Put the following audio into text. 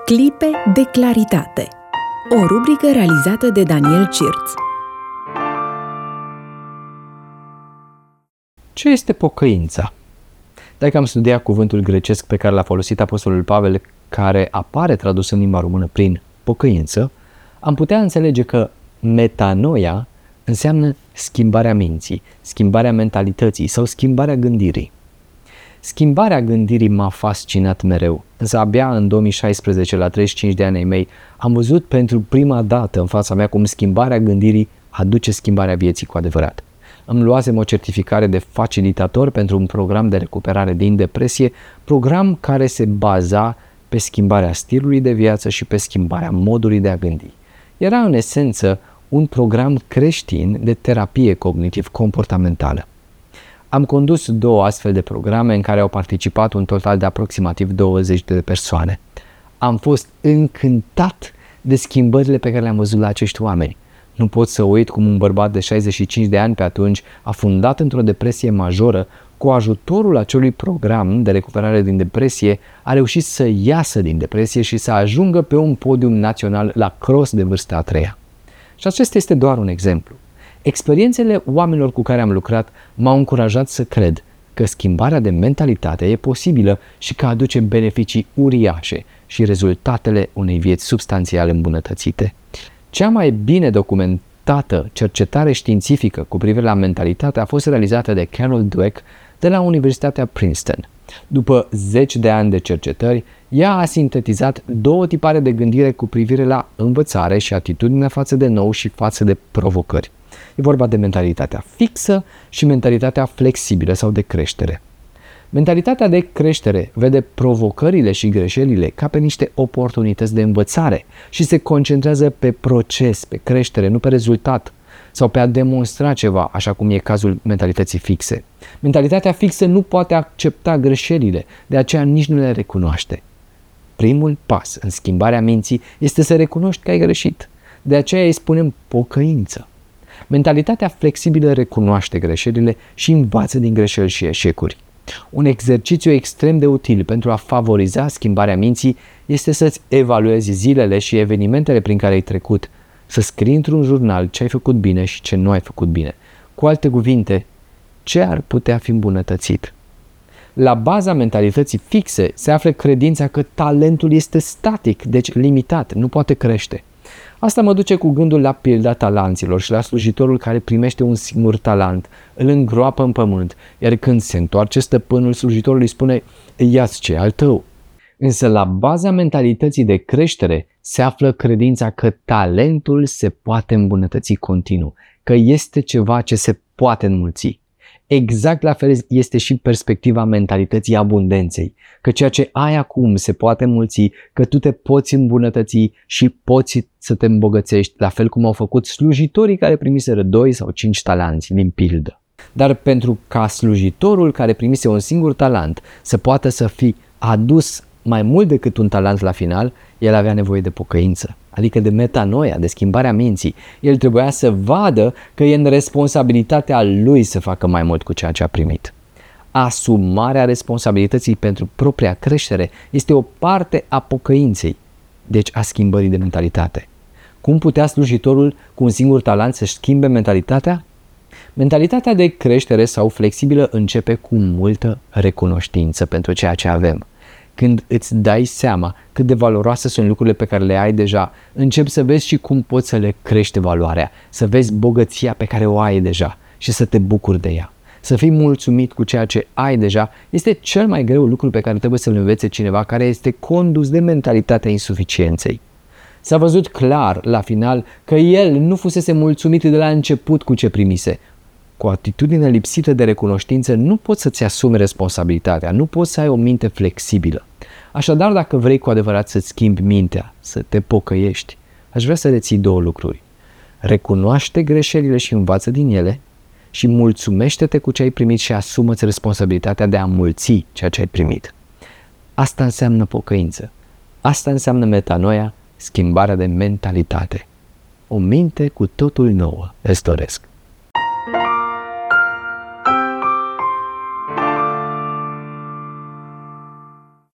Clipe de claritate. O rubrică realizată de Daniel Cirț. Ce este pocăința? Dacă am studiat cuvântul grecesc pe care l-a folosit apostolul Pavel, care apare tradus în limba română prin pocăință, am putea înțelege că metanoia înseamnă schimbarea minții, schimbarea mentalității sau schimbarea gândirii. Schimbarea gândirii m-a fascinat mereu, însă abia în 2016, la 35 de ani ai mei, am văzut pentru prima dată în fața mea cum schimbarea gândirii aduce schimbarea vieții cu adevărat. Îmi luasem o certificare de facilitator pentru un program de recuperare din depresie, program care se baza pe schimbarea stilului de viață și pe schimbarea modului de a gândi. Era în esență un program creștin de terapie cognitiv-comportamentală. Am condus 2 astfel de programe în care au participat un total de aproximativ 20 de persoane. Am fost încântat de schimbările pe care le-am văzut la acești oameni. Nu pot să uit cum un bărbat de 65 de ani pe atunci, afundat într-o depresie majoră, cu ajutorul acelui program de recuperare din depresie, a reușit să iasă din depresie și să ajungă pe un podium național la cross de vârsta a 3-a. Și acesta este doar un exemplu. Experiențele oamenilor cu care am lucrat m-au încurajat să cred că schimbarea de mentalitate e posibilă și că aduce beneficii uriașe și rezultatele unei vieți substanțial îmbunătățite. Cea mai bine documentată cercetare științifică cu privire la mentalitate a fost realizată de Carol Dweck de la Universitatea Princeton. După 10 de ani de cercetări, ea a sintetizat 2 tipare de gândire cu privire la învățare și atitudinea față de nou și față de provocări. E vorba de mentalitatea fixă și mentalitatea flexibilă sau de creștere. Mentalitatea de creștere vede provocările și greșelile ca pe niște oportunități de învățare și se concentrează pe proces, pe creștere, nu pe rezultat sau pe a demonstra ceva, așa cum e cazul mentalității fixe. Mentalitatea fixă nu poate accepta greșelile, de aceea nici nu le recunoaște. Primul pas în schimbarea minții este să recunoști că ai greșit. De aceea îi spunem pocăință. Mentalitatea flexibilă recunoaște greșelile și învață din greșeli și eșecuri. Un exercițiu extrem de util pentru a favoriza schimbarea minții este să-ți evaluezi zilele și evenimentele prin care ai trecut, să scrii într-un jurnal ce ai făcut bine și ce nu ai făcut bine. Cu alte cuvinte, ce ar putea fi îmbunătățit? La baza mentalității fixe se află credința că talentul este static, deci limitat, nu poate crește. Asta mă duce cu gândul la pilda talanților și la slujitorul care primește un singur talent, îl îngroapă în pământ, iar când se întoarce stăpânul, slujitorul îi spune: ia-ți ce al tău. Însă la baza mentalității de creștere se află credința că talentul se poate îmbunătăți continuu, că este ceva ce se poate înmulți. Exact la fel este și perspectiva mentalității abundenței, că ceea ce ai acum se poate înmulți, că tu te poți îmbunătăți și poți să te îmbogățești, la fel cum au făcut slujitorii care primiseră 2 sau 5 talanți din pildă. Dar pentru ca slujitorul care primise un singur talent să poată să fie adus mai mult decât un talent la final, el avea nevoie de pocăință, adică de metanoia, de schimbarea minții. El trebuia să vadă că e în responsabilitatea lui să facă mai mult cu ceea ce a primit. Asumarea responsabilității pentru propria creștere este o parte a pocăinței, deci a schimbării de mentalitate. Cum putea slujitorul cu un singur talent să-și schimbe mentalitatea? Mentalitatea de creștere sau flexibilă începe cu multă recunoștință pentru ceea ce avem. Când îți dai seama cât de valoroase sunt lucrurile pe care le ai deja, începi să vezi și cum poți să le crești valoarea, să vezi bogăția pe care o ai deja și să te bucuri de ea. Să fii mulțumit cu ceea ce ai deja este cel mai greu lucru pe care trebuie să-l învețe cineva care este condus de mentalitatea insuficienței. S-a văzut clar la final că el nu fusese mulțumit de la început cu ce primise. Cu o atitudine lipsită de recunoștință nu poți să-ți asumi responsabilitatea, nu poți să ai o minte flexibilă. Așadar, dacă vrei cu adevărat să-ți schimbi mintea, să te pocăiești, aș vrea să reții 2 lucruri. Recunoaște greșelile și învață din ele și mulțumește-te cu ce ai primit și asumă-ți responsabilitatea de a înmulți ceea ce ai primit. Asta înseamnă pocăință. Asta înseamnă metanoia, schimbarea de mentalitate. O minte cu totul nouă îți doresc.